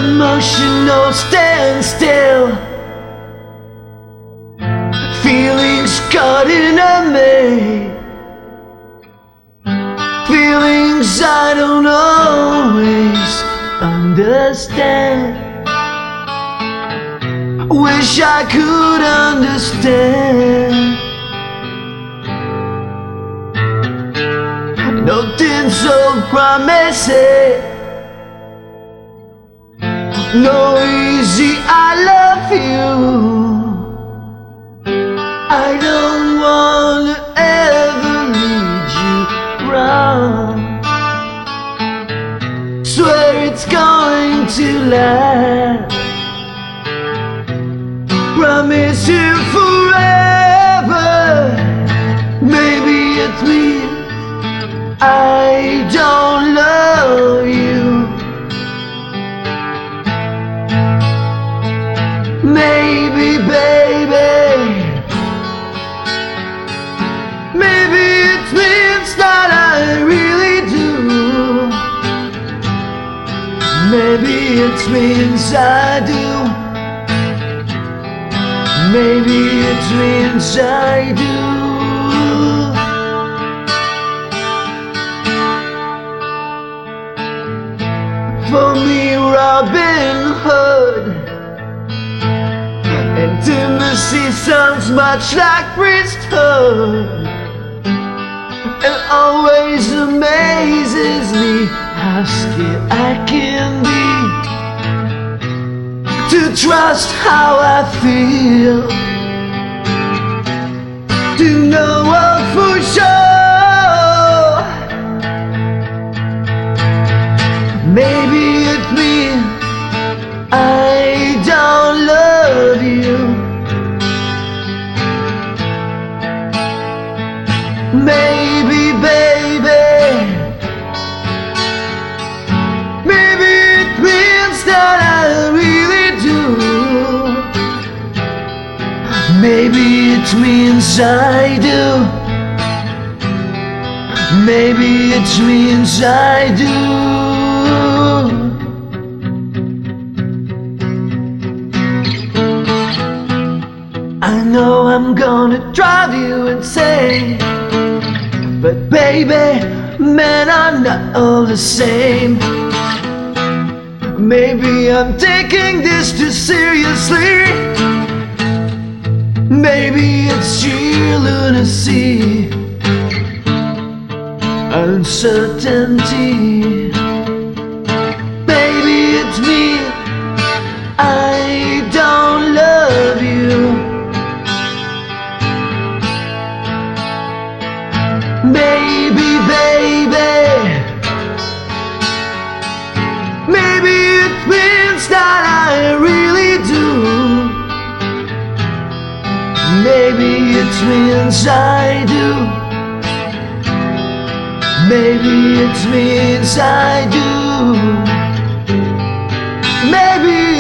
Emotional standstill, feelings caught in a maze, feelings I don't always understand. Wish I could understand. Nothing so promising, no easy I love you. I don't wanna ever lead you wrong. Swear it's going to last. Promise you forever. Maybe it's me, I don't love you. Maybe, baby, maybe it's me instead, I really do. Maybe it's me inside you. Maybe it's me inside you. For me, Robin Hood, intimacy sounds much like priesthood. It always amazes me how scared I can be to trust how I feel, to know what for sure. Maybe it's me, I don't love you. Maybe, baby, maybe it's me instead, I really do. Maybe it's me inside you. Maybe it's me inside you. I know I'm gonna drive you insane, but baby, men are not all the same. Maybe I'm taking this too seriously. Maybe it's sheer lunacy, uncertainty. Maybe it's me, I don't love you. Maybe, baby, maybe it's me instead, I really do. Maybe it's me inside you. Maybe it's me inside you. Maybe